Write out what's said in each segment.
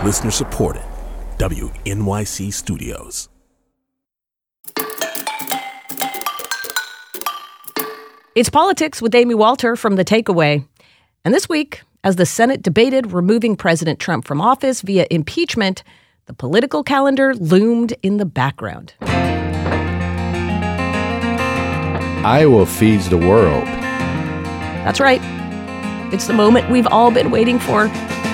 Listener supported. WNYC Studios. It's Politics with Amy Walter from The Takeaway. And this week, as the Senate debated removing President Trump from office via impeachment, the political calendar loomed in the background. Iowa feeds the world. That's right. It's the moment we've all been waiting for.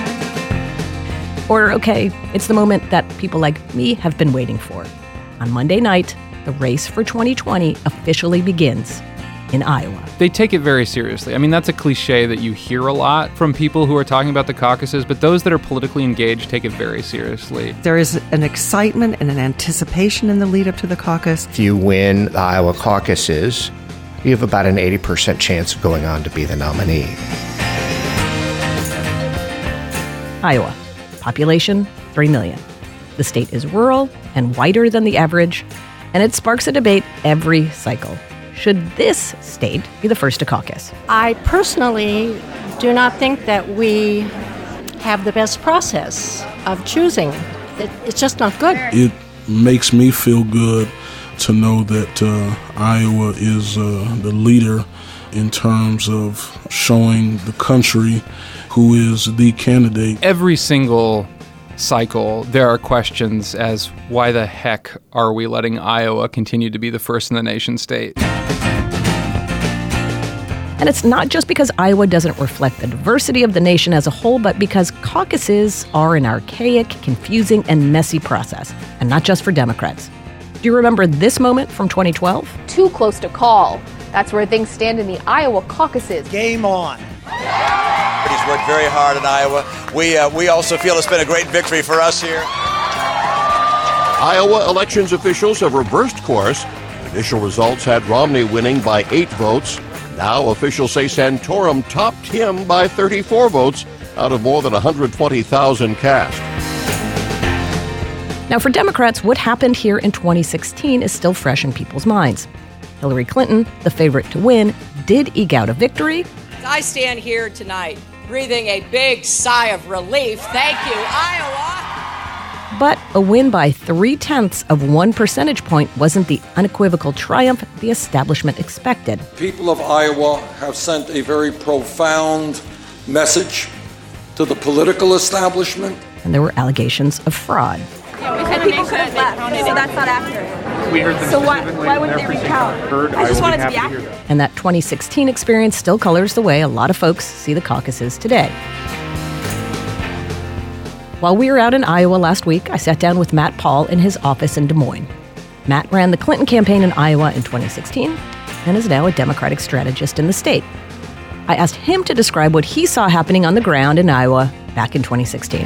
Or, okay, it's the moment that people like me have been waiting for. On Monday night, the race for 2020 officially begins in Iowa. They take it very seriously. I mean, that's a cliche that you hear a lot from people who are talking about the caucuses, but those that are politically engaged take it very seriously. There is an excitement and an anticipation in the lead up to the caucus. If you win the Iowa caucuses, you have about an 80% chance of going on to be the nominee. Iowa. Population, 3 million. The state is rural and whiter than the average, and it sparks a debate every cycle. Should this state be the first to caucus? I personally do not think that we have the best process of choosing. It's just not good. It makes me feel good to know that Iowa is the leader in terms of showing the country who is the candidate. Every single cycle, there are questions as why the heck are we letting Iowa continue to be the first in the nation state? And it's not just because Iowa doesn't reflect the diversity of the nation as a whole, but because caucuses are an archaic, confusing, and messy process, and not just for Democrats. Do you remember this moment from 2012? Too close to call. That's where things stand in the Iowa caucuses. Game on. He's worked very hard in Iowa. We also feel it's been a great victory for us here. Iowa elections officials have reversed course. Initial results had Romney winning by 8 votes. Now officials say Santorum topped him by 34 votes out of more than 120,000 cast. Now, for Democrats, what happened here in 2016 is still fresh in people's minds. Hillary Clinton, the favorite to win, did eke out a victory. I stand here tonight breathing a big sigh of relief. Thank you, Iowa. But a win by 0.3 of 1 percentage point wasn't the unequivocal triumph the establishment expected. People of Iowa have sent a very profound message to the political establishment. And there were allegations of fraud. Yeah, we said people could have left, so that's not accurate. We heard them so why wouldn't they recount? I just wanted to be accurate. And that 2016 experience still colors the way a lot of folks see the caucuses today. While we were out in Iowa last week, I sat down with Matt Paul in his office in Des Moines. Matt ran the Clinton campaign in Iowa in 2016 and is now a Democratic strategist in the state. I asked him to describe what he saw happening on the ground in Iowa back in 2016.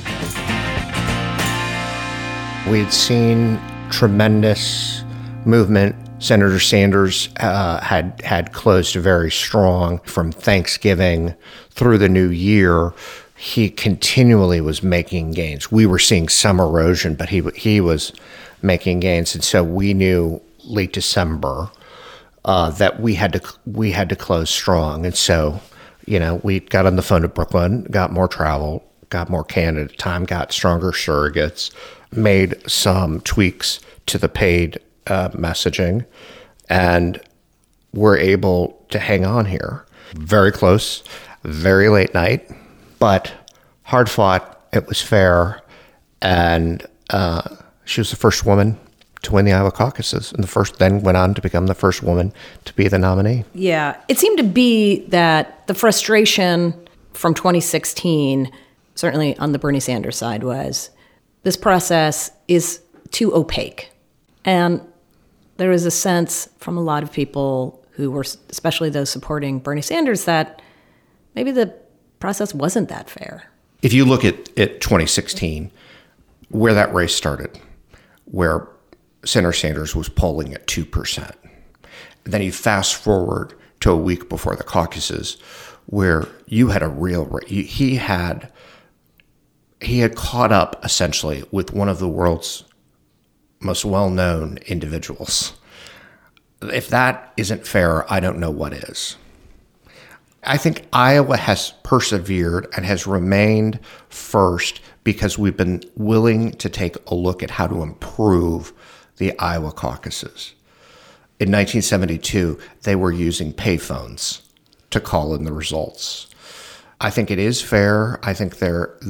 We'd seen tremendous movement. Senator Sanders had closed very strong from Thanksgiving through the new year. He continually was making gains. We were seeing some erosion, but he was making gains, and so we knew late December that we had to close strong. And so, we got on the phone to Brooklyn, got more travel, got more candidate time, got stronger surrogates, made some tweaks to the paid messaging, and were able to hang on here. Very close, very late night, but hard fought. It was fair, and she was the first woman to win the Iowa caucuses, and then went on to become the first woman to be the nominee. Yeah, it seemed to be that the frustration from 2016, certainly on the Bernie Sanders side, was this process is too opaque. And there was a sense from a lot of people who were, especially those supporting Bernie Sanders, that maybe the process wasn't that fair. If you look at 2016, where that race started, where Senator Sanders was polling at 2%. Then you fast forward to a week before the caucuses, where you had a real race. He had caught up essentially with one of the world's most well-known individuals. If that isn't fair, I don't know what is. I think Iowa has persevered and has remained first because we've been willing to take a look at how to improve the Iowa caucuses. In 1972, they were using payphones to call in the results. I think it is fair. I think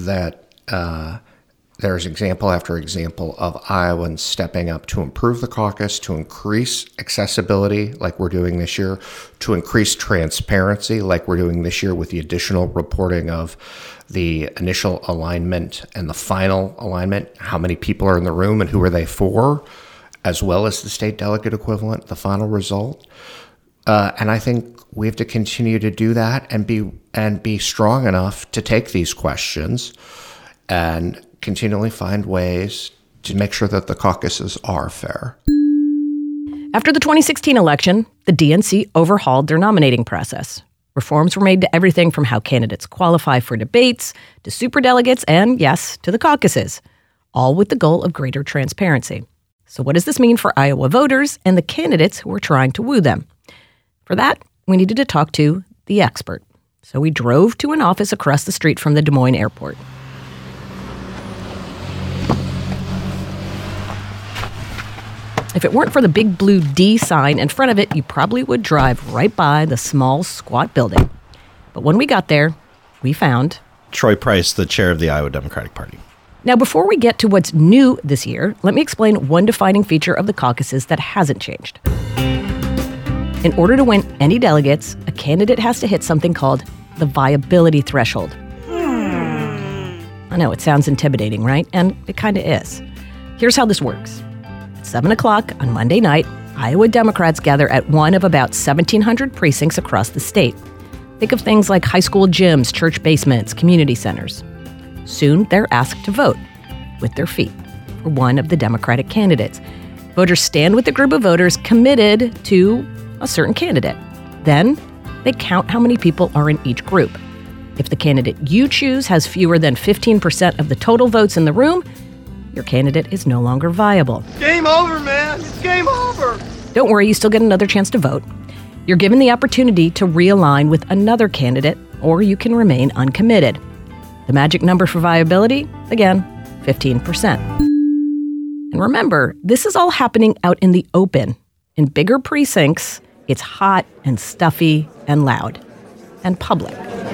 there's example after example of Iowans stepping up to improve the caucus, to increase accessibility like we're doing this year, to increase transparency like we're doing this year with the additional reporting of the initial alignment and the final alignment, how many people are in the room and who are they for, as well as the state delegate equivalent, the final result. And I think we have to continue to do that and be strong enough to take these questions and continually find ways to make sure that the caucuses are fair. After the 2016 election, the DNC overhauled their nominating process. Reforms were made to everything from how candidates qualify for debates, to superdelegates, and yes, to the caucuses, all with the goal of greater transparency. So what does this mean for Iowa voters and the candidates who are trying to woo them? For that, we needed to talk to the expert. So we drove to an office across the street from the Des Moines airport. If it weren't for the big blue D sign in front of it, you probably would drive right by the small, squat building. But when we got there, we found Troy Price, the chair of the Iowa Democratic Party. Now, before we get to what's new this year, let me explain one defining feature of the caucuses that hasn't changed. In order to win any delegates, a candidate has to hit something called the viability threshold. I know, it sounds intimidating, right? And it kind of is. Here's how this works. At 7 o'clock on Monday night, Iowa Democrats gather at one of about 1,700 precincts across the state. Think of things like high school gyms, church basements, community centers. Soon, they're asked to vote with their feet for one of the Democratic candidates. Voters stand with a group of voters committed to a certain candidate. Then, they count how many people are in each group. If the candidate you choose has fewer than 15% of the total votes in the room, your candidate is no longer viable. Game over, man. It's game over. Don't worry, you still get another chance to vote. You're given the opportunity to realign with another candidate, or you can remain uncommitted. The magic number for viability, again, 15%. And remember, this is all happening out in the open. In bigger precincts, it's hot and stuffy and loud and public.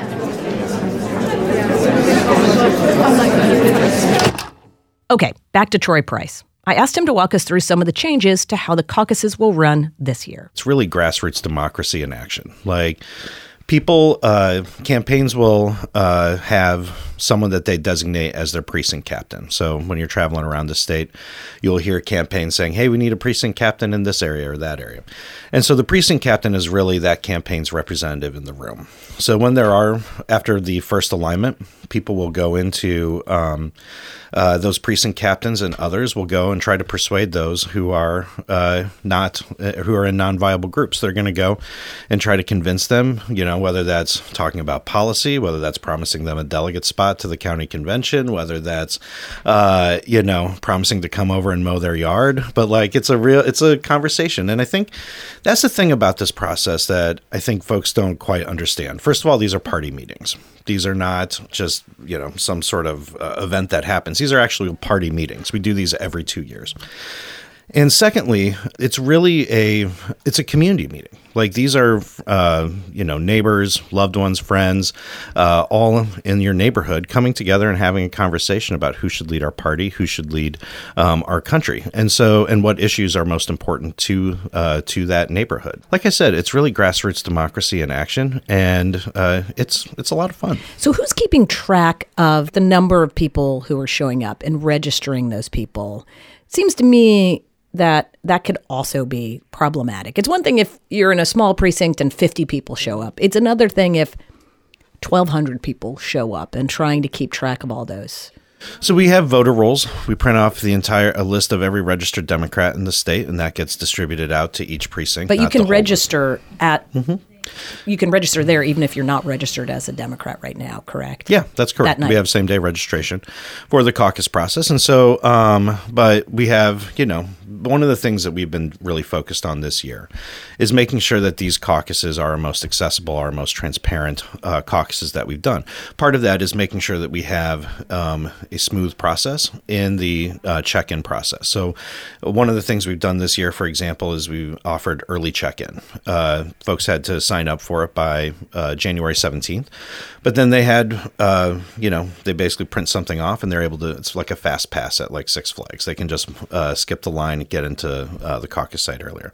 Okay, back to Troy Price. I asked him to walk us through some of the changes to how the caucuses will run this year. It's really grassroots democracy in action. Like, people, campaigns will have someone that they designate as their precinct captain. So when you're traveling around the state, you'll hear campaigns saying, hey, we need a precinct captain in this area or that area. And so the precinct captain is really that campaign's representative in the room. So when after the first alignment, people will go into those precinct captains, and others will go and try to persuade those who are who are in non-viable groups. They're going to go and try to convince them, whether that's talking about policy, whether that's promising them a delegate spot to the county convention, whether that's promising to come over and mow their yard. But it's a conversation. And I think that's the thing about this process that I think folks don't quite understand. First of all, these are party meetings. These are not just, some sort of event that happens. These are actually party meetings. We do these every 2 years. And secondly, it's really a community meeting. Like, these are, neighbors, loved ones, friends, all in your neighborhood coming together and having a conversation about who should lead our party, who should lead our country, and what issues are most important to that neighborhood. Like I said, it's really grassroots democracy in action, and it's a lot of fun. So who's keeping track of the number of people who are showing up and registering those people? It seems to me that could also be problematic. It's one thing if you're in a small precinct and 50 people show up. It's another thing if 1,200 people show up, and trying to keep track of all those. So we have voter rolls. We print off a list of every registered Democrat in the state, and that gets distributed out to each precinct. But you can register at You can register there even if you're not registered as a Democrat right now, correct? Yeah, that's correct. We have same-day registration for the caucus process. And so, but we have, one of the things that we've been really focused on this year is making sure that these caucuses are our most accessible, our most transparent caucuses that we've done. Part of that is making sure that we have a smooth process in the check-in process. So one of the things we've done this year, for example, is we offered early check-in. Folks had to sign up for it by January 17th, but then they had, they basically print something off and they're able to, it's like a fast pass at like Six Flags. They can just skip the line and get into the caucus site earlier.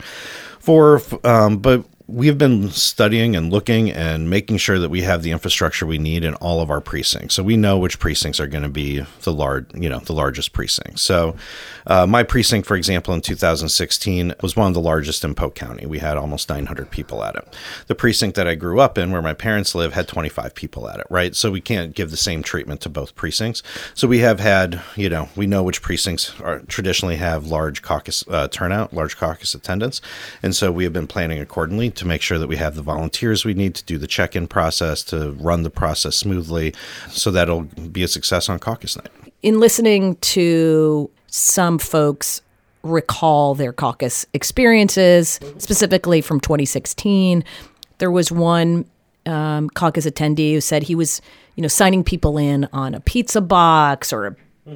But we've been studying and looking and making sure that we have the infrastructure we need in all of our precincts. So we know which precincts are going to be the largest precincts. So my precinct, for example, in 2016 was one of the largest in Polk County. We had almost 900 people at it. The precinct that I grew up in, where my parents live, had 25 people at it, right? So we can't give the same treatment to both precincts. So we have had, we know which precincts traditionally have large caucus turnout, large caucus attendance. And so we have been planning accordingly to make sure that we have the volunteers we need to do the check-in process, to run the process smoothly, so that it'll be a success on caucus night. In listening to some folks recall their caucus experiences, specifically from 2016, there was one caucus attendee who said he was, signing people in on a pizza box or a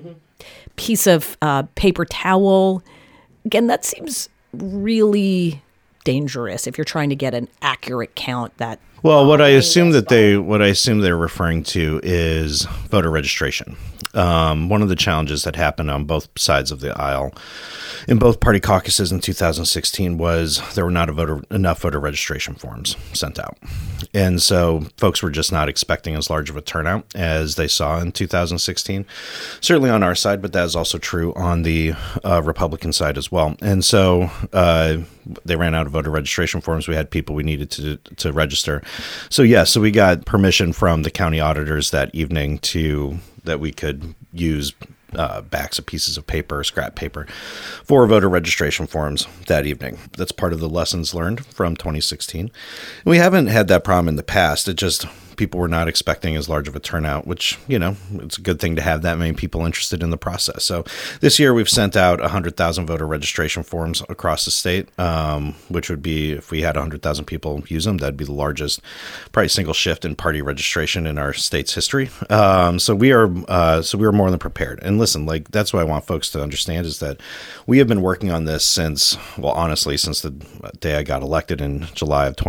piece of paper towel. Again, that seems really dangerous if you're trying to get an accurate count. That what I assume they're referring to is voter registration. One of the challenges that happened on both sides of the aisle in both party caucuses in 2016 was there were not enough voter registration forms sent out. And so folks were just not expecting as large of a turnout as they saw in 2016, certainly on our side, but that is also true on the Republican side as well. And so they ran out of voter registration forms. We had people we needed to register. So we got permission from the county auditors that evening that we could use backs of pieces of paper, scrap paper, for voter registration forms that evening. That's part of the lessons learned from 2016. We haven't had that problem in the past. It just people were not expecting as large of a turnout, which, it's a good thing to have that many people interested in the process. So this year we've sent out 100,000 voter registration forms across the state, which would be, if we had 100,000 people use them, that'd be the largest, probably single shift in party registration in our state's history. So we are more than prepared. And listen, that's what I want folks to understand is that we have been working on this since the day I got elected in July of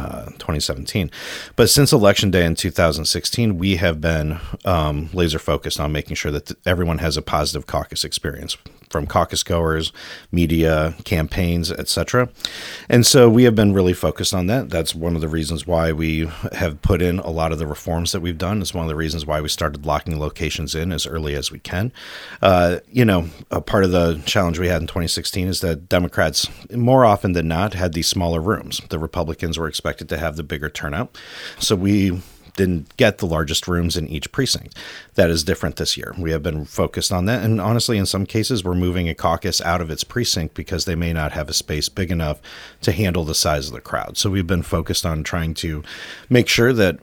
2017. But since election day in 2016, we have been laser focused on making sure that everyone has a positive caucus experience, from caucus goers, media, campaigns, etc. And so we have been really focused on that. That's one of the reasons why we have put in a lot of the reforms that we've done. It's one of the reasons why we started locking locations in as early as we can. A part of the challenge we had in 2016 is that Democrats, more often than not, had these smaller rooms. The Republicans were expected to have the bigger turnout. So we didn't get the largest rooms in each precinct. That is different this year. We have been focused on that. And honestly, in some cases, we're moving a caucus out of its precinct because they may not have a space big enough to handle the size of the crowd. So we've been focused on trying to make sure that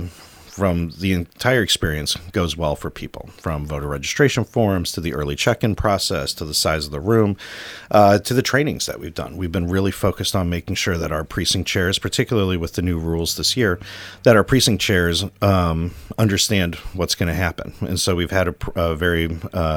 from the entire experience goes well for people, from voter registration forms to the early check-in process to the size of the room to the trainings that we've done. We've been really focused on making sure that our precinct chairs, particularly with the new rules this year, that our precinct chairs understand what's going to happen. And so we've had a very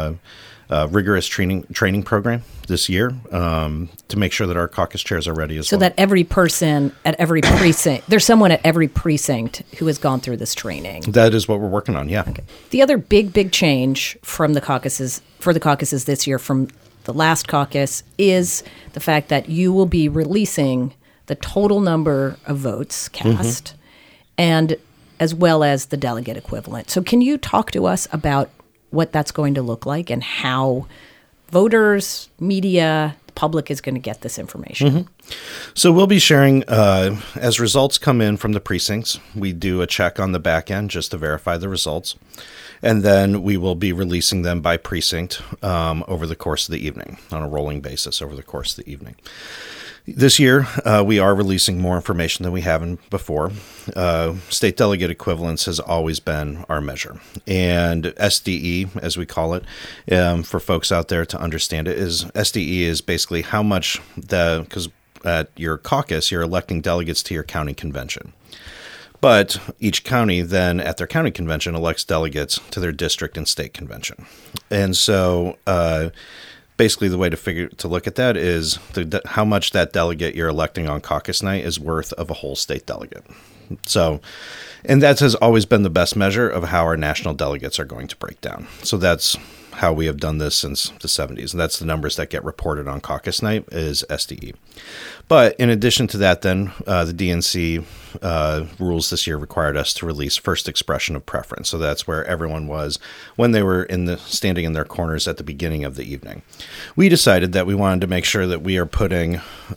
rigorous training program this year to make sure that our caucus chairs are ready as well. So that every person at every precinct, there's someone at every precinct who has gone through this training. That is what we're working on, yeah. Okay. The other big change from the caucuses this year from the last caucus is the fact that you will be releasing the total number of votes cast and as well as the delegate equivalent. So can you talk to us about what that's going to look like and how voters, media, the public is going to get this information? So we'll be sharing, as results come in from the precincts, we do a check on the back end just to verify the results. And then we will be releasing them by precinct over the course of the evening, on a rolling basis over the course of the evening. This year, we are releasing more information than we have before. State delegate equivalence has always been our measure. And SDE, as we call it, for folks out there to understand it, is SDE is basically how much because at your caucus, you're electing delegates to your county convention. But each county then at their county convention elects delegates to their district and state convention. And so basically the way to look at that is how much that delegate you're electing on caucus night is worth of a whole state delegate. So, and that has always been the best measure of how our national delegates are going to break down. So that's how we have done this since the 70s. And that's the numbers that get reported on caucus night is SDE. But in addition to that, then the DNC rules this year required us to release first expression of preference. So that's where everyone was when they were standing in their corners at the beginning of the evening. We decided that we wanted to make sure that we are putting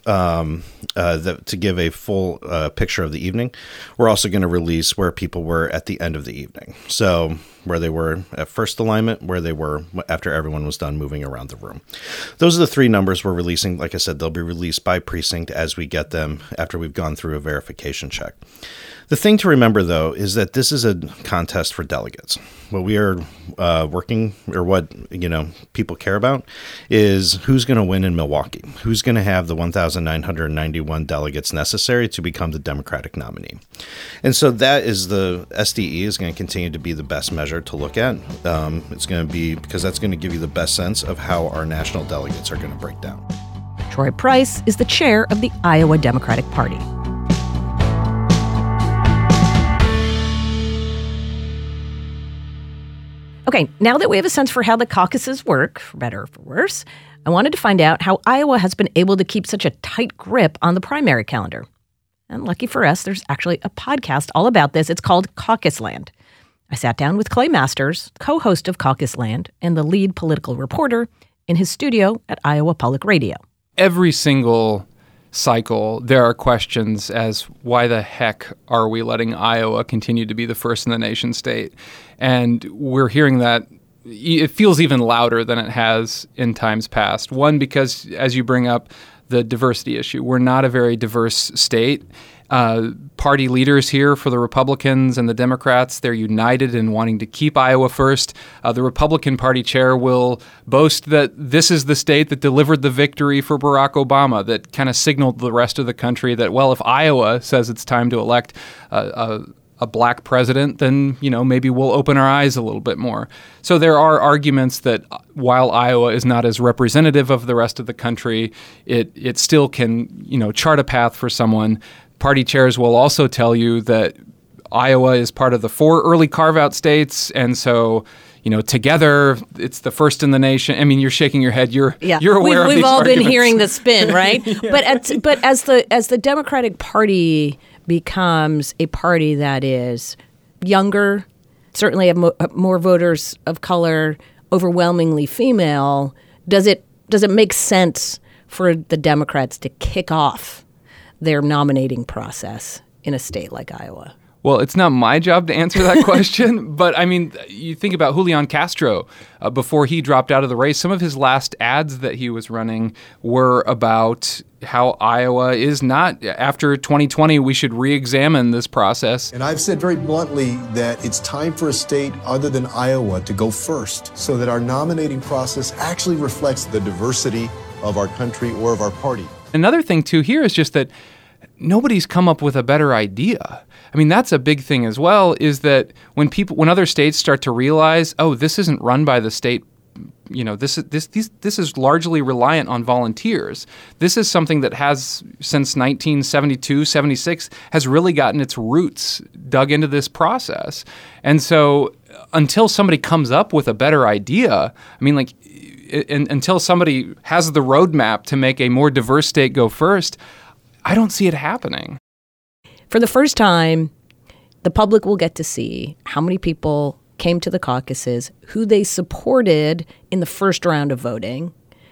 to give a full picture of the evening. We're also going to release where people were at the end of the evening. So where they were at first alignment, where they were after everyone was done moving around the room. Those are the three numbers we're releasing. Like I said, they'll be released by precinct as we get them after we've gone through a verification check. The thing to remember, though, is that this is a contest for delegates. What we are working, or what people care about, is who's going to win in Milwaukee. Who's going to have the 1,991 delegates necessary to become the Democratic nominee. And so that is the SDE is going to continue to be the best measure to look at. It's going to be because that's going to give you the best sense of how our national delegates are going to break down. Troy Price is the chair of the Iowa Democratic Party. Okay, now that we have a sense for how the caucuses work, for better or for worse, I wanted to find out how Iowa has been able to keep such a tight grip on the primary calendar. And lucky for us, there's actually a podcast all about this. It's called Caucus Land. I sat down with Clay Masters, co-host of Caucus Land and the lead political reporter, in his studio at Iowa Public Radio. Every single cycle, there are questions as why the heck are we letting Iowa continue to be the first in the nation state? And we're hearing that it feels even louder than it has in times past. One, because as you bring up the diversity issue, we're not a very diverse state. Party leaders here for the Republicans and the Democrats, they're united in wanting to keep Iowa first. The Republican Party chair will boast that this is the state that delivered the victory for Barack Obama, that kind of signaled the rest of the country that, well, if Iowa says it's time to elect a black president, then, maybe we'll open our eyes a little bit more. So there are arguments that while Iowa is not as representative of the rest of the country, it still can, chart a path for someone. Party chairs will also tell you that Iowa is part of the 4 early carve-out states, and so together it's the first in the nation. I mean, you're shaking your head. You're aware of these We've all arguments. been hearing the spin, right? Yeah. But as the Democratic Party becomes a party that is younger, certainly have more voters of color, overwhelmingly female, does it make sense for the Democrats to kick off their nominating process in a state like Iowa? Well, it's not my job to answer that question, but I mean, you think about Julian Castro before he dropped out of the race. Some of his last ads that he was running were about how Iowa is not, after 2020, we should re-examine this process. And I've said very bluntly that it's time for a state other than Iowa to go first so that our nominating process actually reflects the diversity of our country or of our party. Another thing, too, here is just that nobody's come up with a better idea. I mean, that's a big thing as well, is that when other states start to realize, oh, this isn't run by the state, this is largely reliant on volunteers. This is something that has, since 1972, 76, has really gotten its roots dug into this process. And so until somebody comes up with a better idea, I mean, until somebody has the roadmap to make a more diverse state go first, I don't see it happening. For the first time, the public will get to see how many people came to the caucuses, who they supported in the first round of voting,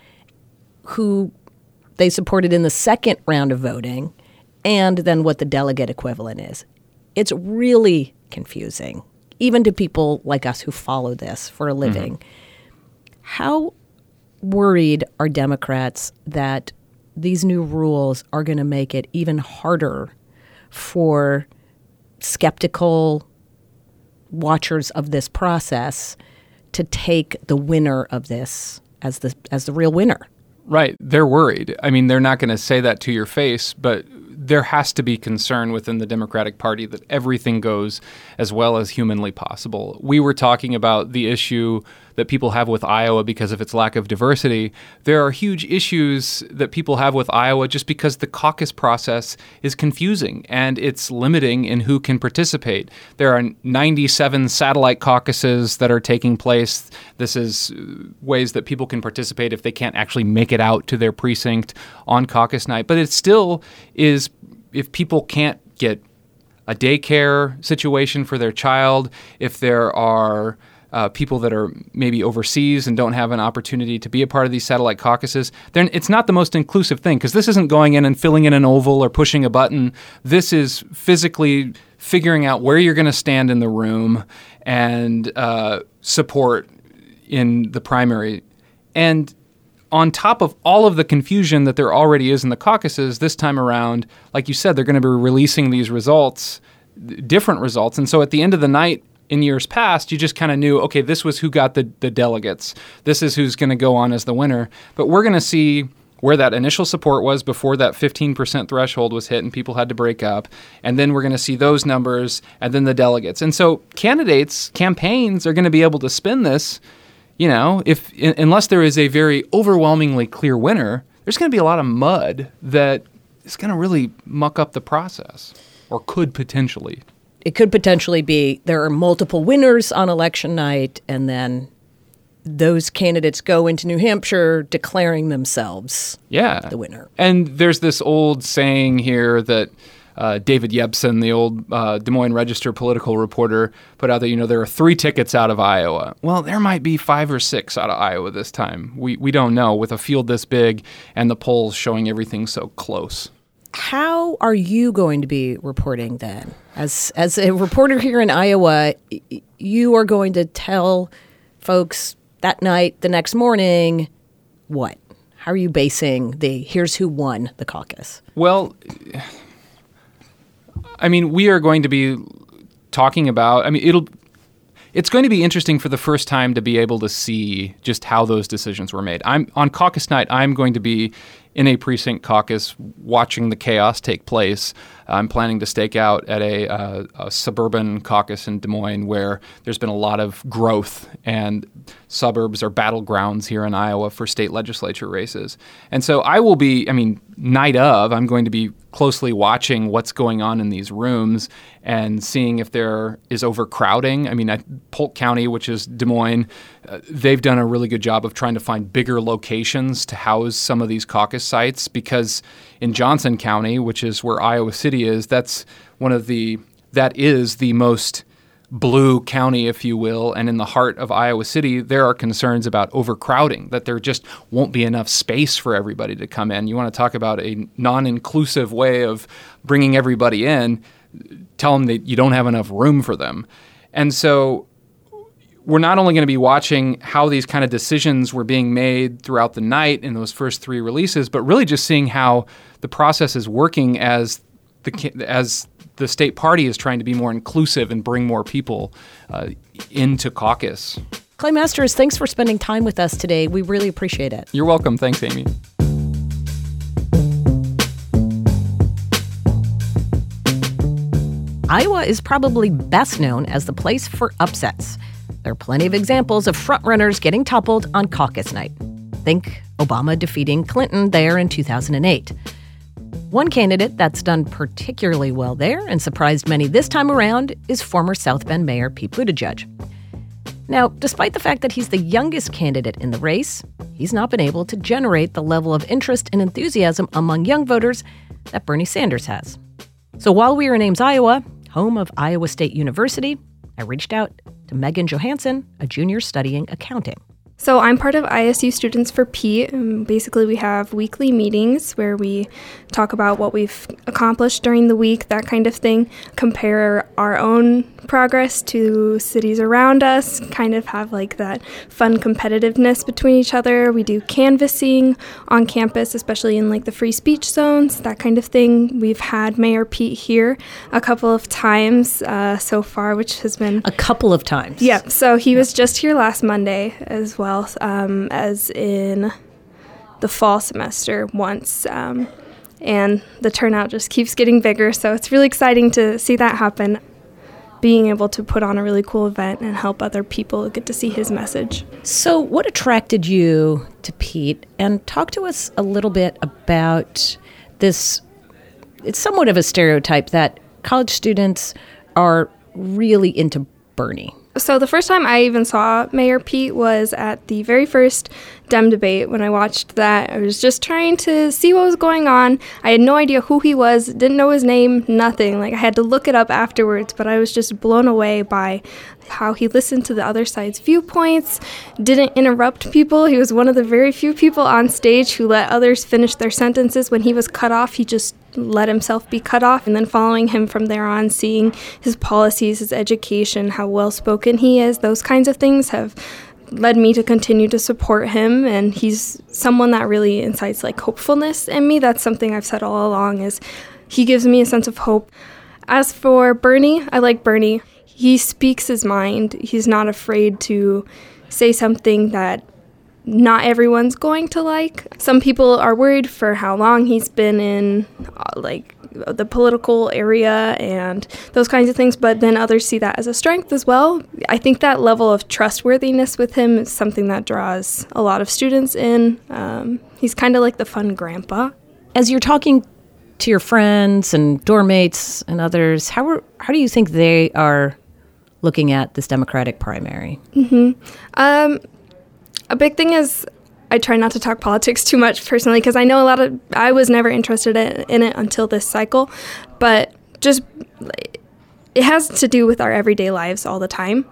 who they supported in the second round of voting, and then what the delegate equivalent is. It's really confusing, even to people like us who follow this for a living. Mm-hmm. How worried are Democrats that these new rules are going to make it even harder for skeptical watchers of this process to take the winner of this as the real winner. Right. They're worried. I mean, they're not going to say that to your face, but there has to be concern within the Democratic Party that everything goes as well as humanly possible. We were talking about the issue that people have with Iowa because of its lack of diversity. There are huge issues that people have with Iowa just because the caucus process is confusing and it's limiting in who can participate. There are 97 satellite caucuses that are taking place. This is ways that people can participate if they can't actually make it out to their precinct on caucus night. But it still is, if people can't get a daycare situation for their child, if there are people that are maybe overseas and don't have an opportunity to be a part of these satellite caucuses, then it's not the most inclusive thing, because this isn't going in and filling in an oval or pushing a button. This is physically figuring out where you're going to stand in the room and support in the primary. And on top of all of the confusion that there already is in the caucuses, this time around, like you said, they're going to be releasing these results, different results. And so at the end of the night, in years past, you just kind of knew, okay, this was who got the delegates. This is who's going to go on as the winner. But we're going to see where that initial support was before that 15% threshold was hit and people had to break up. And then we're going to see those numbers and then the delegates. And so campaigns are going to be able to spin this, unless there is a very overwhelmingly clear winner, there's going to be a lot of mud that is going to really muck up the process, or could potentially. It could potentially be there are multiple winners on election night, and then those candidates go into New Hampshire declaring themselves the winner. And there's this old saying here that David Yebsen, the old Des Moines Register political reporter, put out that, there are 3 tickets out of Iowa. Well, there might be 5 or 6 out of Iowa this time. We don't know, with a field this big and the polls showing everything so close. How are you going to be reporting then? As a reporter here in Iowa, you are going to tell folks that night, the next morning, what? How are you basing here's who won the caucus? Well, I mean, we are going to be talking about, it's going to be interesting for the first time to be able to see just how those decisions were made. On caucus night, I'm going to be in a precinct caucus watching the chaos take place. I'm planning to stake out at a suburban caucus in Des Moines where there's been a lot of growth, and suburbs are battlegrounds here in Iowa for state legislature races. And so I will be, night of, I'm going to be closely watching what's going on in these rooms and seeing if there is overcrowding. Polk County, which is Des Moines, they've done a really good job of trying to find bigger locations to house some of these caucus sites, because in Johnson County, which is where Iowa City is, that is the most blue county, if you will, and in the heart of Iowa City, there are concerns about overcrowding, that there just won't be enough space for everybody to come in. You want to talk about a non-inclusive way of bringing everybody in, tell them that you don't have enough room for them. And so we're not only going to be watching how these kind of decisions were being made throughout the night in those first 3 releases, but really just seeing how the process is working as the state party is trying to be more inclusive and bring more people into caucus. Clay Masters, thanks for spending time with us today. We really appreciate it. You're welcome. Thanks, Amy. Iowa is probably best known as the place for upsets. There are plenty of examples of frontrunners getting toppled on caucus night. Think Obama defeating Clinton there in 2008. One candidate that's done particularly well there and surprised many this time around is former South Bend Mayor Pete Buttigieg. Now, despite the fact that he's the youngest candidate in the race, he's not been able to generate the level of interest and enthusiasm among young voters that Bernie Sanders has. So while we are in Ames, Iowa, home of Iowa State University, I reached out to Megan Johansson, a junior studying accounting. So I'm part of ISU Students for Pete. Basically, we have weekly meetings where we talk about what we've accomplished during the week, that kind of thing, compare our own progress to cities around us, kind of have like that fun competitiveness between each other. We do canvassing on campus, especially in like the free speech zones, that kind of thing. We've had Mayor Pete here a couple of times so far, which has been... A couple of times? Yeah, so he was just here last Monday as well. As in the fall semester once. And the turnout just keeps getting bigger, so it's really exciting to see that happen. Being able to put on a really cool event and help other people get to see his message. So what attracted you to Pete? And talk to us a little bit about this. It's somewhat of a stereotype that college students are really into Bernie. So the first time I even saw Mayor Pete was at the very first Dem debate. When I watched that, I was just trying to see what was going on. I had no idea who he was, didn't know his name, nothing. Like, I had to look it up afterwards, but I was just blown away by how he listened to the other side's viewpoints, didn't interrupt people. He was one of the very few people on stage who let others finish their sentences. When he was cut off, he just let himself be cut off. And then following him from there on, seeing his policies, his education, how well-spoken he is, those kinds of things have led me to continue to support him. And he's someone that really incites like hopefulness in me. That's something I've said all along, is he gives me a sense of hope. As for Bernie, I like Bernie. He speaks his mind. He's not afraid to say something that not everyone's going to like. Some people are worried for how long he's been in like the political area and those kinds of things, but then others see that as a strength as well. I think that level of trustworthiness with him is something that draws a lot of students in. He's kind of like the fun grandpa. As you're talking to your friends and dorm mates and others, how do you think they are looking at this Democratic primary? A big thing is I try not to talk politics too much personally, because I know I was never interested in it until this cycle, but just it has to do with our everyday lives all the time.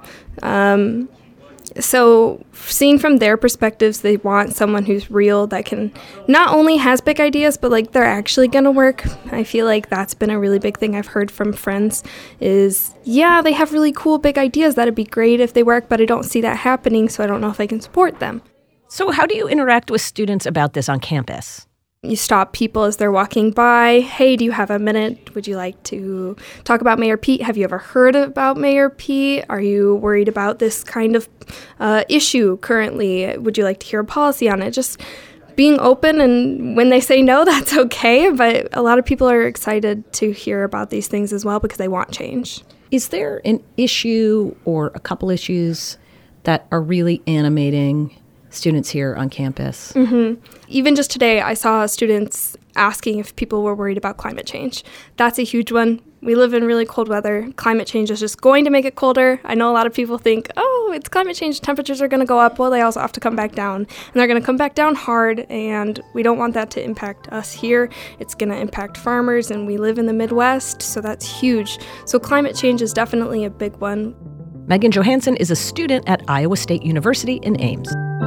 So seeing from their perspectives, they want someone who's real, that can not only has big ideas, but like they're actually going to work. I feel like that's been a really big thing I've heard from friends is, yeah, they have really cool big ideas. That'd be great if they work, but I don't see that happening, so I don't know if I can support them. So how do you interact with students about this on campus? You stop people as they're walking by. Hey, do you have a minute? Would you like to talk about Mayor Pete? Have you ever heard about Mayor Pete? Are you worried about this kind of issue currently? Would you like to hear a policy on it? Just being open, and when they say no, that's okay. But a lot of people are excited to hear about these things as well because they want change. Is there an issue or a couple issues that are really animating students here on campus? Even just today, I saw students asking if people were worried about climate change. That's a huge one. We live in really cold weather. Climate change is just going to make it colder. I know a lot of people think, oh, it's climate change, temperatures are going to go up. Well, they also have to come back down. And they're going to come back down hard, and we don't want that to impact us here. It's going to impact farmers, and we live in the Midwest, so that's huge. So climate change is definitely a big one. Megan Johansson is a student at Iowa State University in Ames.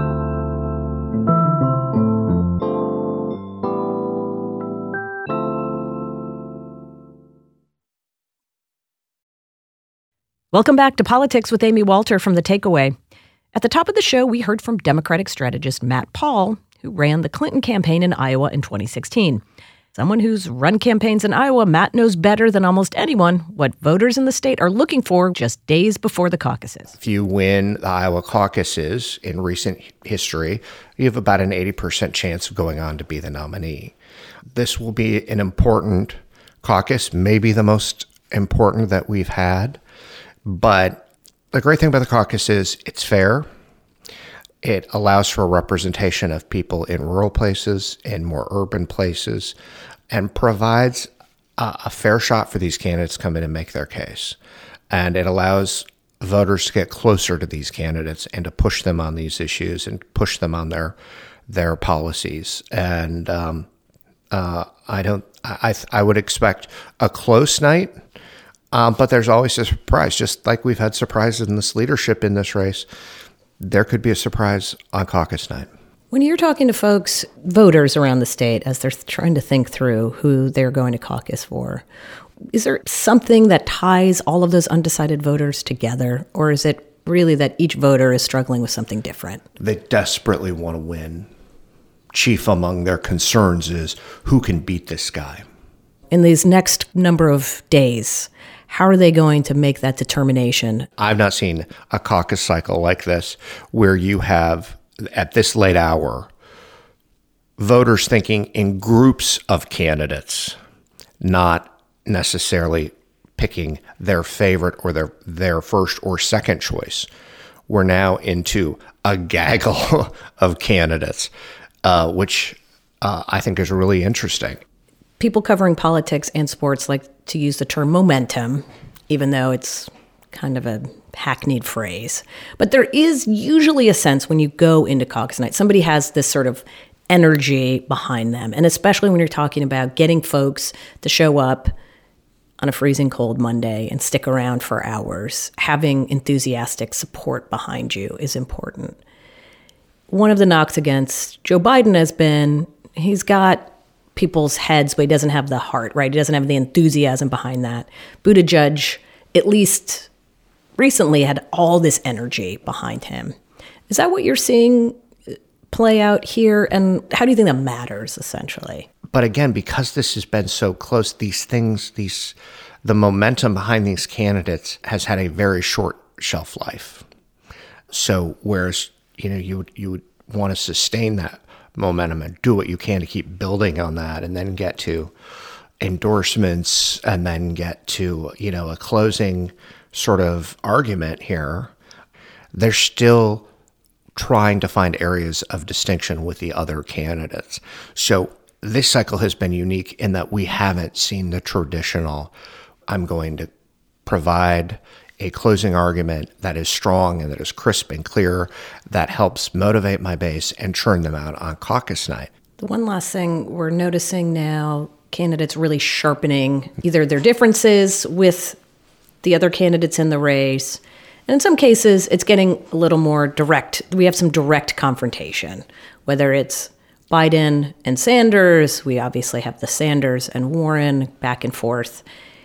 Welcome back to Politics with Amy Walter from The Takeaway. At the top of the show, we heard from Democratic strategist Matt Paul, who ran the Clinton campaign in Iowa in 2016. Someone who's run campaigns in Iowa, Matt knows better than almost anyone what voters in the state are looking for just days before the caucuses. If you win the Iowa caucuses in recent history, you have about an 80% chance of going on to be the nominee. This will be an important caucus, maybe the most important that we've had. But the great thing about the caucus is it's fair. It allows for a representation of people in rural places and more urban places, and provides a fair shot for these candidates to come in and make their case. And it allows voters to get closer to these candidates and to push them on these issues and push them on their policies. And I would expect a close night. But there's always a surprise, just like we've had surprises in this leadership in this race. there could be a surprise on caucus night. When you're talking to folks, voters around the state, as they're trying to think through who they're going to caucus for, is there something that ties all of those undecided voters together? Or is it really that each voter is struggling with something different? They desperately want to win. Chief among their concerns is who can beat this guy. In these next number of days, how are they going to make that determination? I've not seen a caucus cycle like this where you have, at this late hour, voters thinking in groups of candidates, not necessarily picking their favorite or their first or second choice. We're now into a gaggle of candidates, which I think is really interesting. People covering politics and sports like to use the term momentum, even though it's kind of a hackneyed phrase. But there is usually a sense when you go into caucus night, somebody has this sort of energy behind them. And especially when you're talking about getting folks to show up on a freezing cold Monday and stick around for hours, having enthusiastic support behind you is important. One of the knocks against Joe Biden has been he's got people's heads, but he doesn't have the heart, right? He doesn't have the enthusiasm behind that. Buttigieg, at least recently, had all this energy behind him. Is that what you're seeing play out here? And how do you think that matters, essentially? But again, because this has been so close, the momentum behind these candidates has had a very short shelf life. So whereas, you would want to sustain that momentum and do what you can to keep building on that and then get to endorsements and then get to, a closing sort of argument here, they're still trying to find areas of distinction with the other candidates. So this cycle has been unique in that we haven't seen the traditional, I'm going to provide a closing argument that is strong and that is crisp and clear, that helps motivate my base and churn them out on caucus night. The one last thing we're noticing now, candidates really sharpening either their differences with the other candidates in the race. And in some cases, it's getting a little more direct. We have some direct confrontation, whether it's Biden and Sanders. We obviously have the Sanders and Warren back and forth.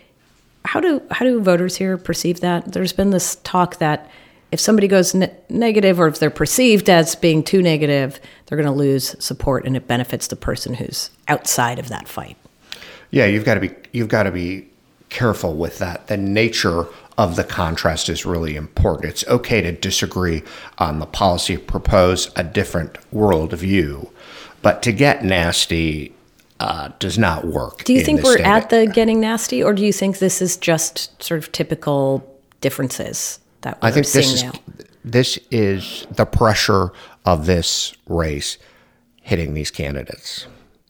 How do voters here perceive that? There's been this talk that if somebody goes negative or if they're perceived as being too negative, they're going to lose support and it benefits the person who's outside of that fight. Yeah, you've got to be careful with that. The nature of the contrast is really important. It's okay to disagree on the policy, propose a different worldview, but to get nasty does not work. Do you think we're at the getting nasty, or do you think this is just sort of typical differences that we're seeing now? This is the pressure of this race hitting these candidates.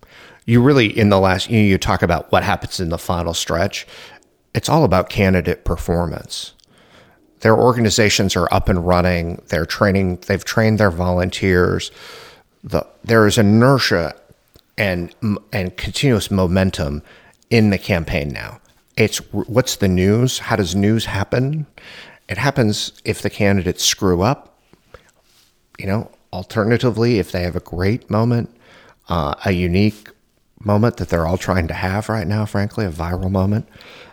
You really, in the last, you talk about what happens in the final stretch. It's all about candidate performance. Their organizations are up and running. They've trained their volunteers. There is inertia and continuous momentum in the campaign now. It's what's the news? How does news happen? It happens if the candidates screw up. Alternatively, if they have a great moment, a unique moment that they're all trying to have right now, frankly, a viral moment,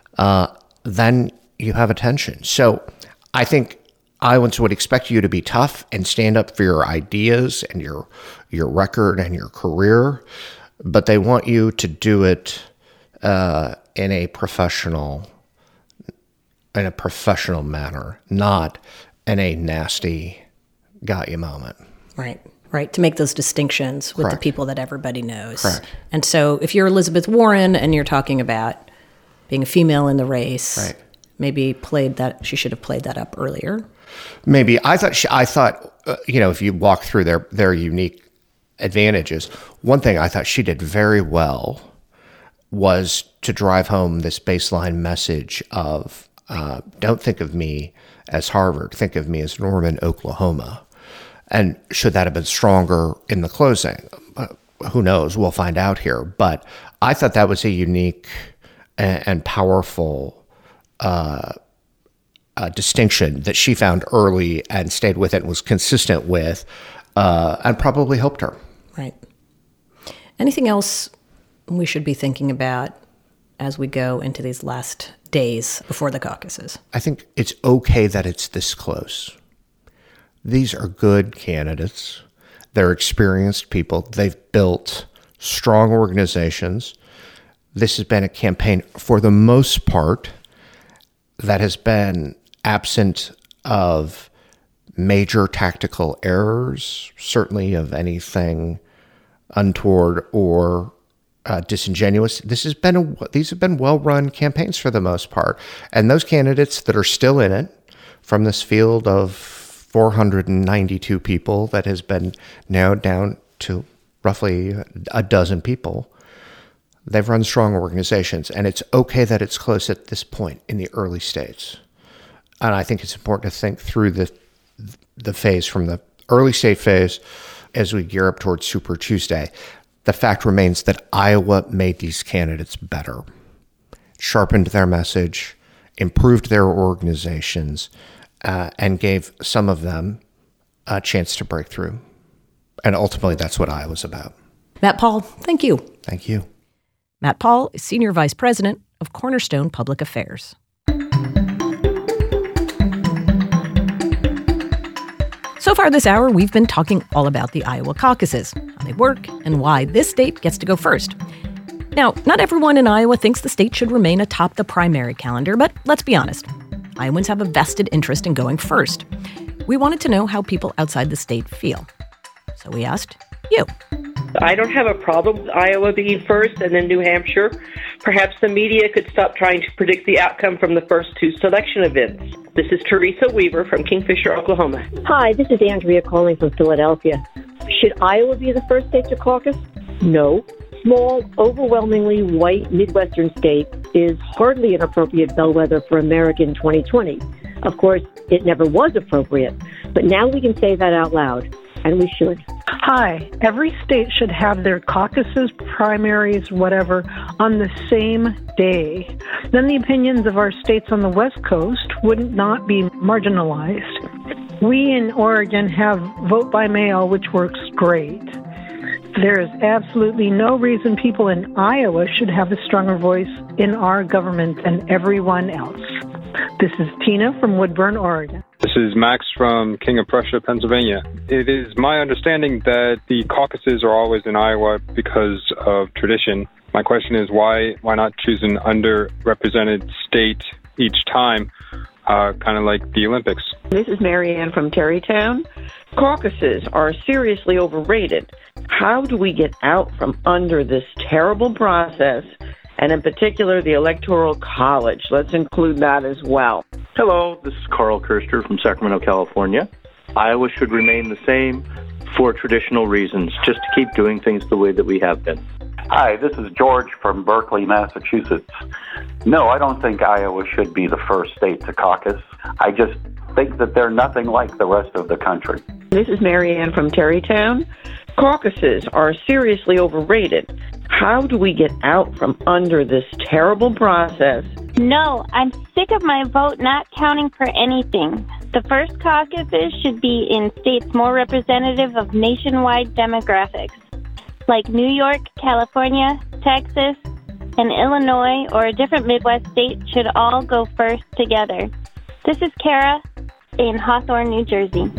then you have attention. So I think Iowans would expect you to be tough and stand up for your ideas and your record and your career, but they want you to do it in a professional manner, not in a nasty got you moment. Right. To make those distinctions with Correct. the people that everybody knows. Correct. And so if you're Elizabeth Warren and you're talking about being a female in the race, right. Maybe she should have played that up earlier. Maybe. I thought, if you walk through their unique advantages, one thing I thought she did very well was to drive home this baseline message of don't think of me as Harvard, think of me as Norman, Oklahoma. And should that have been stronger in the closing? Who knows? We'll find out here. But I thought that was a unique and powerful distinction that she found early and stayed with it and was consistent with, and probably helped her. Right. Anything else we should be thinking about as we go into these last days before the caucuses? I think it's okay that it's this close. These are good candidates. They're experienced people. They've built strong organizations. This has been a campaign, for the most part, that has been absent of major tactical errors, certainly of anything untoward or disingenuous. These have been well-run campaigns for the most part. And those candidates that are still in it, from this field of 492 people that has been narrowed down to roughly a dozen people, they've run strong organizations. And it's okay that it's close at this point in the early states. And I think it's important to think through the phase from the early state phase as we gear up towards Super Tuesday. The fact remains that Iowa made these candidates better, sharpened their message, improved their organizations, and gave some of them a chance to break through. And ultimately, that's what Iowa's about. Matt Paul, thank you. Thank you. Matt Paul is Senior Vice President of Cornerstone Public Affairs. So far this hour, we've been talking all about the Iowa caucuses, how they work, and why this state gets to go first. Now, not everyone in Iowa thinks the state should remain atop the primary calendar, but let's be honest. Iowans have a vested interest in going first. We wanted to know how people outside the state feel. So we asked you. I don't have a problem with Iowa being first and then New Hampshire. Perhaps the media could stop trying to predict the outcome from the first two selection events. This is Teresa Weaver from Kingfisher, Oklahoma. Hi, this is Andrea calling from Philadelphia. Should Iowa be the first state to caucus? No. Small, overwhelmingly white Midwestern state is hardly an appropriate bellwether for America in 2020. Of course, it never was appropriate, but now we can say that out loud, and we should. Hi. Every state should have their caucuses, primaries, whatever, on the same day. Then the opinions of our states on the West Coast would not be marginalized. We in Oregon have vote by mail, which works great. There is absolutely no reason people in Iowa should have a stronger voice in our government than everyone else. This is Tina from Woodburn, Oregon. This is Max from King of Prussia, Pennsylvania. It is my understanding that the caucuses are always in Iowa because of tradition. My question is why not choose an underrepresented state each time, kind of like the Olympics? This is Marianne from Terrytown. Caucuses are seriously overrated. How do we get out from under this terrible process, and in particular the Electoral College? Let's include that as well. Hello, this is Carl Kirster from Sacramento, California. Iowa should remain the same for traditional reasons, just to keep doing things the way that we have been. Hi, this is George from Berkeley, Massachusetts. No, I don't think Iowa should be the first state to caucus. I just think that they're nothing like the rest of the country. This is Marianne from Terrytown. Caucuses are seriously overrated. How do we get out from under this terrible process? No, I'm sick of my vote not counting for anything. The first caucuses should be in states more representative of nationwide demographics, like New York, California, Texas, and Illinois, or a different Midwest state should all go first together. This is Kara in Hawthorne, New Jersey.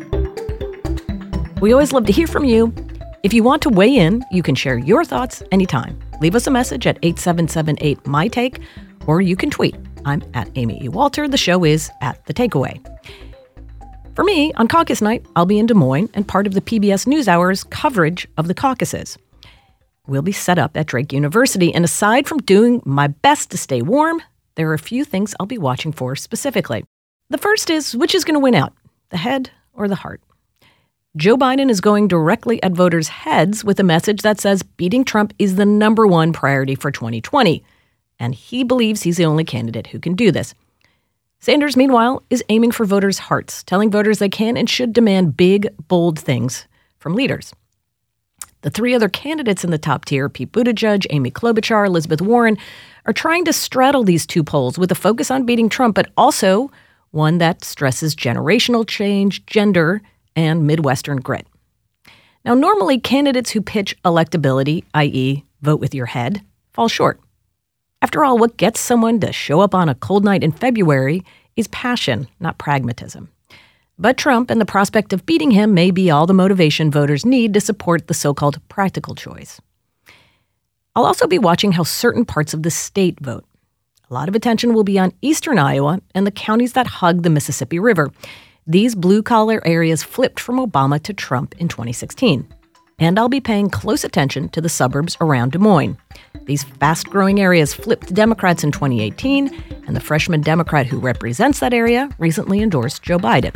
We always love to hear from you. If you want to weigh in, you can share your thoughts anytime. Leave us a message at 8778-MyTake, or you can tweet. I'm at Amy E. Walter. The show is at The Takeaway. For me, on caucus night, I'll be in Des Moines and part of the PBS NewsHour's coverage of the caucuses. We'll be set up at Drake University, and aside from doing my best to stay warm, there are a few things I'll be watching for specifically. The first is, which is going to win out, the head or the heart? Joe Biden is going directly at voters' heads with a message that says beating Trump is the number one priority for 2020, and he believes he's the only candidate who can do this. Sanders, meanwhile, is aiming for voters' hearts, telling voters they can and should demand big, bold things from leaders. The three other candidates in the top tier, Pete Buttigieg, Amy Klobuchar, Elizabeth Warren, are trying to straddle these two polls with a focus on beating Trump, but also one that stresses generational change, gender, and Midwestern grit. Now, normally candidates who pitch electability, i.e., vote with your head, fall short. After all, what gets someone to show up on a cold night in February is passion, not pragmatism. But Trump and the prospect of beating him may be all the motivation voters need to support the so-called practical choice. I'll also be watching how certain parts of the state vote. A lot of attention will be on eastern Iowa and the counties that hug the Mississippi River. These blue-collar areas flipped from Obama to Trump in 2016. And I'll be paying close attention to the suburbs around Des Moines. These fast-growing areas flipped Democrats in 2018, and the freshman Democrat who represents that area recently endorsed Joe Biden.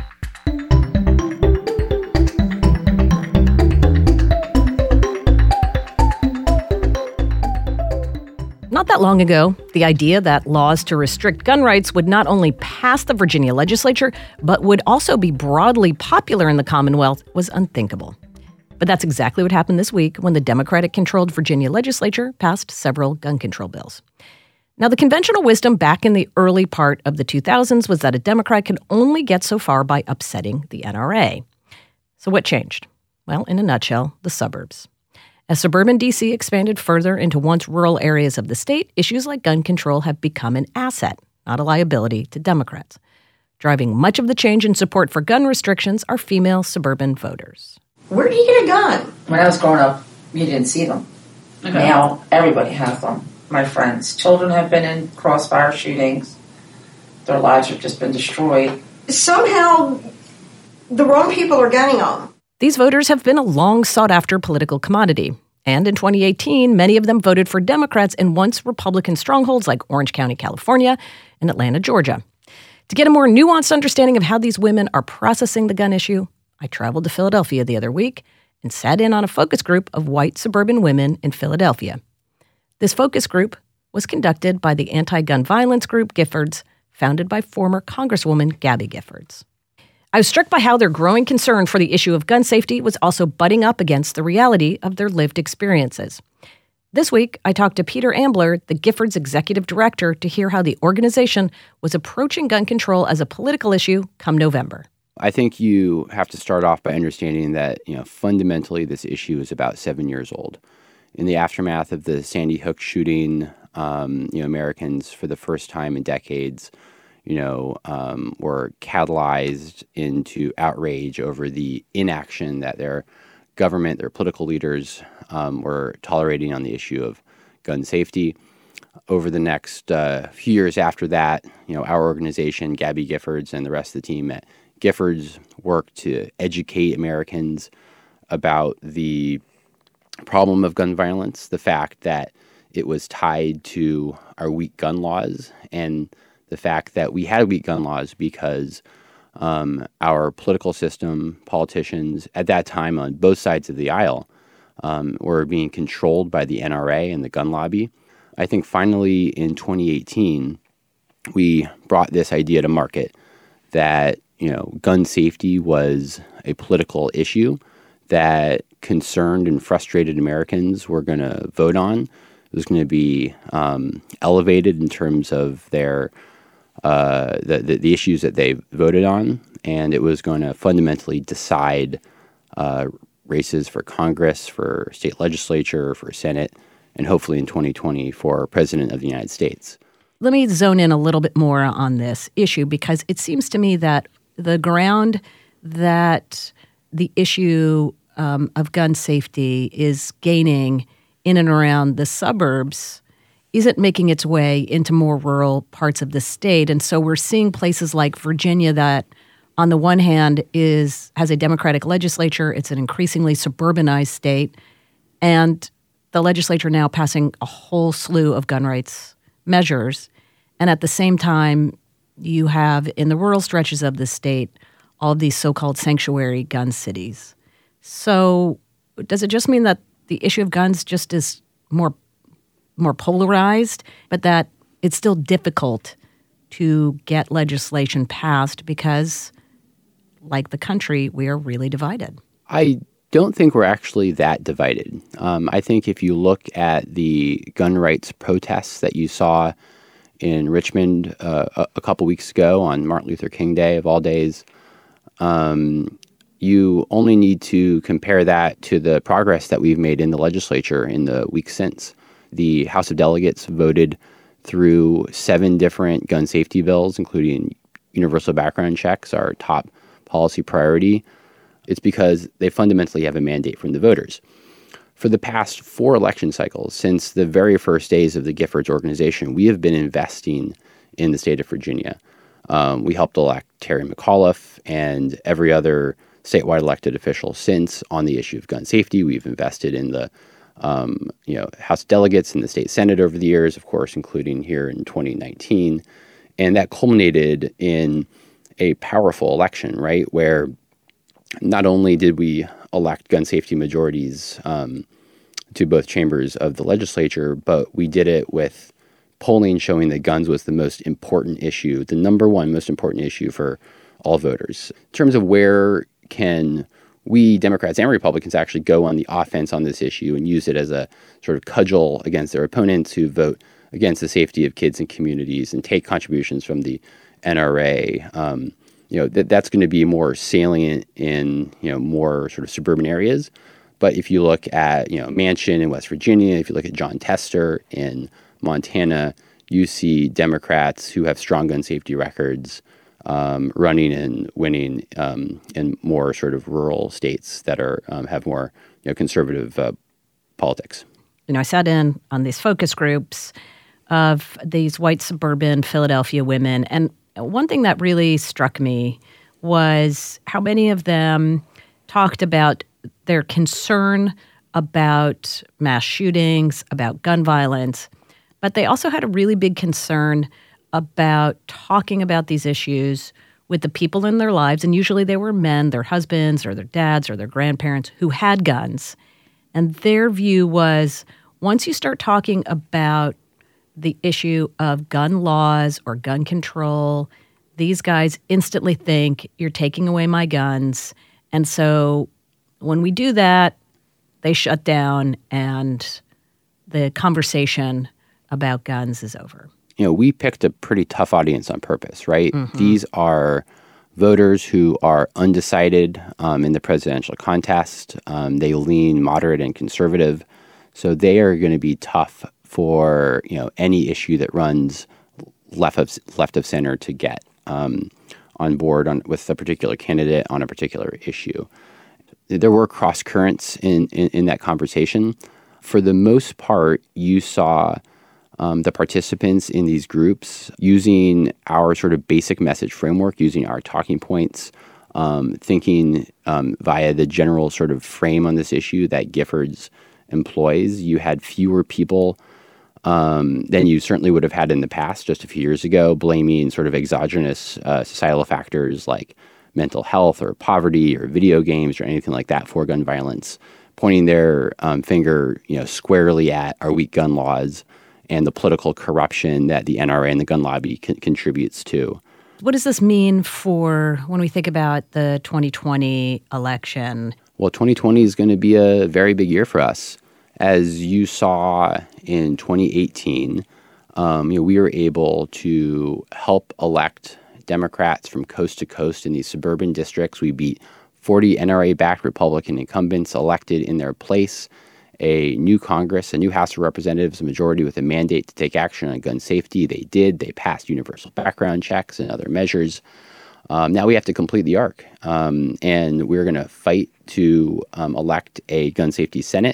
Not that long ago, the idea that laws to restrict gun rights would not only pass the Virginia legislature, but would also be broadly popular in the Commonwealth was unthinkable. But that's exactly what happened this week when the Democratic-controlled Virginia legislature passed several gun control bills. Now, the conventional wisdom back in the early part of the 2000s was that a Democrat could only get so far by upsetting the NRA. So what changed? Well, in a nutshell, the suburbs. As suburban D.C. expanded further into once rural areas of the state, issues like gun control have become an asset, not a liability, to Democrats. Driving much of the change in support for gun restrictions are female suburban voters. Where do you get a gun? When I was growing up, you didn't see them. Okay. Now, everybody has them. My friends' children have been in crossfire shootings. Their lives have just been destroyed. Somehow, the wrong people are gunning them. These voters have been a long sought-after political commodity. And in 2018, many of them voted for Democrats in once Republican strongholds like Orange County, California, and Atlanta, Georgia. To get a more nuanced understanding of how these women are processing the gun issue, I traveled to Philadelphia the other week and sat in on a focus group of white suburban women in Philadelphia. This focus group was conducted by the anti-gun violence group Giffords, founded by former Congresswoman Gabby Giffords. I was struck by how their growing concern for the issue of gun safety was also butting up against the reality of their lived experiences. This week, I talked to Peter Ambler, the Giffords executive director, to hear how the organization was approaching gun control as a political issue come November. I think you have to start off by understanding that, fundamentally this issue is about 7 years old. In the aftermath of the Sandy Hook shooting, Americans for the first time in decades, were catalyzed into outrage over the inaction that their government, their political leaders were tolerating on the issue of gun safety. Over the next few years after that, our organization, Gabby Giffords, and the rest of the team at Giffords worked to educate Americans about the problem of gun violence, the fact that it was tied to our weak gun laws, and the fact that we had weak gun laws because our political system, politicians at that time on both sides of the aisle were being controlled by the NRA and the gun lobby. I think finally in 2018, we brought this idea to market that gun safety was a political issue that concerned and frustrated Americans were going to vote on. It was going to be elevated in terms of their the issues that they voted on, and it was going to fundamentally decide races for Congress, for state legislature, for Senate, and hopefully in 2020 for President of the United States. Let me zone in a little bit more on this issue because it seems to me that the ground that the issue of gun safety is gaining in and around the suburbs isn't making its way into more rural parts of the state. And so we're seeing places like Virginia that, on the one hand, has a Democratic legislature. It's an increasingly suburbanized state. And the legislature now passing a whole slew of gun rights measures. And at the same time, you have, in the rural stretches of the state, all of these so-called sanctuary gun cities. So does it just mean that the issue of guns just is more polarized, but that it's still difficult to get legislation passed because, like the country, we are really divided? I don't think we're actually that divided. I think if you look at the gun rights protests that you saw in Richmond a couple weeks ago on Martin Luther King Day, of all days, you only need to compare that to the progress that we've made in the legislature in the weeks since. The House of Delegates voted through 7 different gun safety bills, including universal background checks, our top policy priority. It's because they fundamentally have a mandate from the voters. For the past 4 election cycles, since the very first days of the Giffords organization, we have been investing in the state of Virginia. We helped elect Terry McAuliffe and every other statewide elected official since on the issue of gun safety. We've invested in the House Delegates and the state Senate over the years, of course, including here in 2019. And that culminated in a powerful election, right, where not only did we elect gun safety majorities to both chambers of the legislature, but we did it with polling showing that guns was the most important issue, the number one most important issue for all voters. In terms of where can we, Democrats and Republicans, actually go on the offense on this issue and use it as a sort of cudgel against their opponents who vote against the safety of kids and communities and take contributions from the NRA. That's going to be more salient in, more sort of suburban areas. But if you look at, Manchin in West Virginia, if you look at John Tester in Montana, you see Democrats who have strong gun safety records running and winning in more sort of rural states that are have more conservative politics. I sat in on these focus groups of these white suburban Philadelphia women, and one thing that really struck me was how many of them talked about their concern about mass shootings, about gun violence, but they also had a really big concern about talking about these issues with the people in their lives, and usually they were men, their husbands or their dads or their grandparents who had guns. And their view was once you start talking about the issue of gun laws or gun control, these guys instantly think you're taking away my guns. And so when we do that, they shut down and the conversation about guns is over. We picked a pretty tough audience on purpose, right? Mm-hmm. These are voters who are undecided in the presidential contest. They lean moderate and conservative. So they are going to be tough for, any issue that runs left of center to get on board with a particular candidate on a particular issue. There were cross currents in that conversation. For the most part, you saw the participants in these groups using our sort of basic message framework, using our talking points, thinking via the general sort of frame on this issue that Giffords employs. You had fewer people than you certainly would have had in the past just a few years ago, blaming sort of exogenous societal factors like mental health or poverty or video games or anything like that for gun violence, pointing their finger squarely at our weak gun laws and the political corruption that the NRA and the gun lobby contributes to. What does this mean for when we think about the 2020 election? Well, 2020 is going to be a very big year for us. As you saw in 2018, we were able to help elect Democrats from coast to coast in these suburban districts. We beat 40 NRA-backed Republican incumbents elected in their place, a new Congress, a new House of Representatives, a majority with a mandate to take action on gun safety. They did. They passed universal background checks and other measures. Now we have to complete the arc, and we're going to fight to elect a gun safety Senate,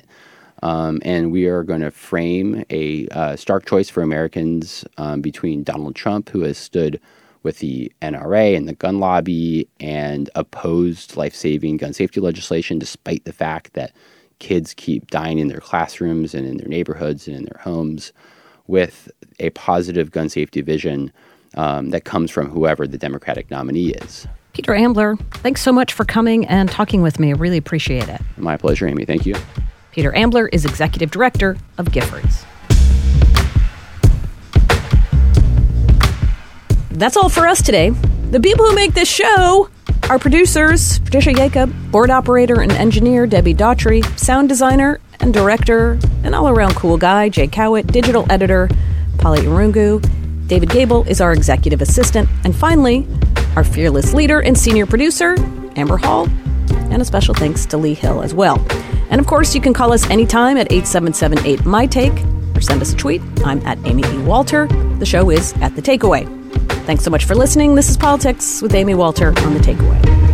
and we are going to frame a stark choice for Americans between Donald Trump, who has stood with the NRA and the gun lobby and opposed life-saving gun safety legislation, despite the fact that kids keep dying in their classrooms and in their neighborhoods and in their homes, with a positive gun safety vision that comes from whoever the Democratic nominee is. Peter Ambler, thanks so much for coming and talking with me. I really appreciate it. My pleasure, Amy. Thank you. Peter Ambler is Executive Director of Giffords. That's all for us today. The people who make this show are producers, Patricia Jacob, board operator and engineer, Debbie Daughtry, sound designer and director, and all-around cool guy, Jay Cowett, digital editor, Polly Irungu. David Gable is our executive assistant. And finally, our fearless leader and senior producer, Amber Hall. And a special thanks to Lee Hill as well. And of course, you can call us anytime at 877-8-MY-TAKE or send us a tweet. I'm at Amy E. Walter. The show is at The Takeaway. Thanks so much for listening. This is Politics with Amy Walter on The Takeaway.